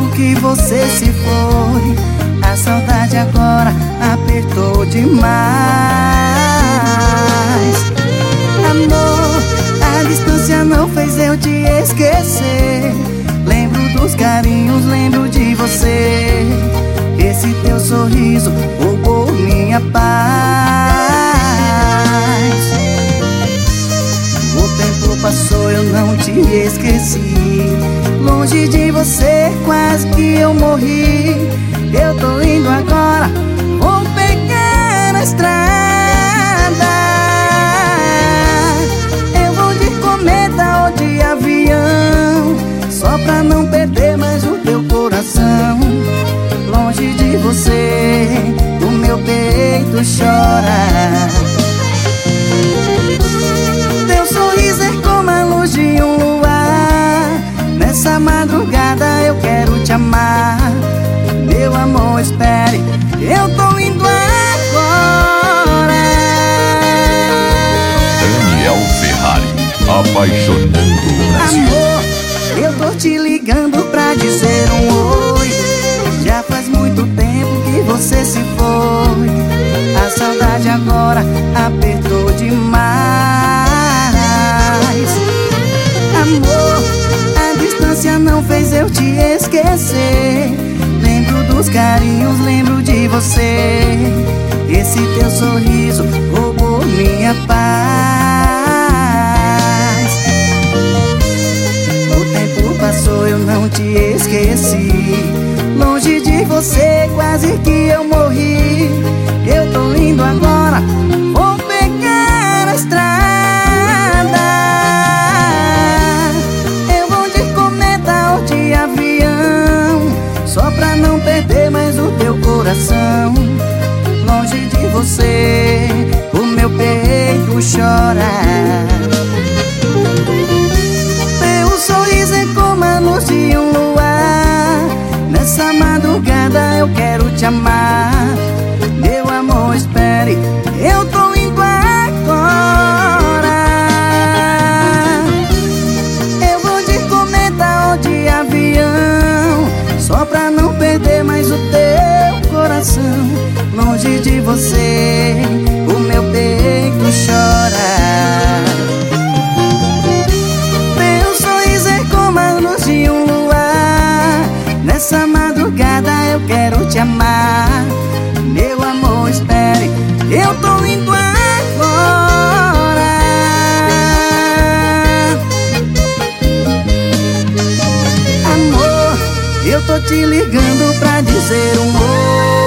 que você se foi, a saudade agora apertou demais. Amor, a distância não fez eu te esquecer. Lembro dos carinhos, lembro de você. Esse teu sorriso roubou minha paz. O tempo passou, eu não te esqueci. Longe de você, quase que eu morri. Eu tô indo agora, vou pegar a estrada. Eu vou de cometa ou de avião, só pra não perder mais o teu coração. Longe de você, o meu peito chora. Teu sorriso é como a luz de um luar. Nessa madrugada eu quero te amar. Meu amor, espere, eu tô indo agora. Daniel Ferrari, apaixonando o Brasil. Amor, eu tô te ligando pra dizer um oi. Já faz muito tempo que você se foi. A saudade agora apertou demais. Amor, a distância não fez eu te esquecer. Lembro dos carinhos, lembro de você. Esse teu sorriso roubou minha paz. O tempo passou, eu não te esqueci. Longe de você, quase que eu morri. Eu tô indo agora, vou pegar a estrada. Eu vou de cometa ou de avião, só pra não perder mais o teu coração. Longe de você, o meu peito chora. Teu sorriso é como a luz de um luar. Nessa madrugada eu quero te amar. Meu amor, espere, eu tô indo agora. Eu vou de cometa ou de avião, só pra não perder mais o teu coração. Longe de você, o meu peito chora. Teu sorriso é como a luz de um luar. Nessa madrugada eu quero te amar. Meu amor, espere, eu tô indo agora. Amor, eu tô te ligando pra dizer um oi.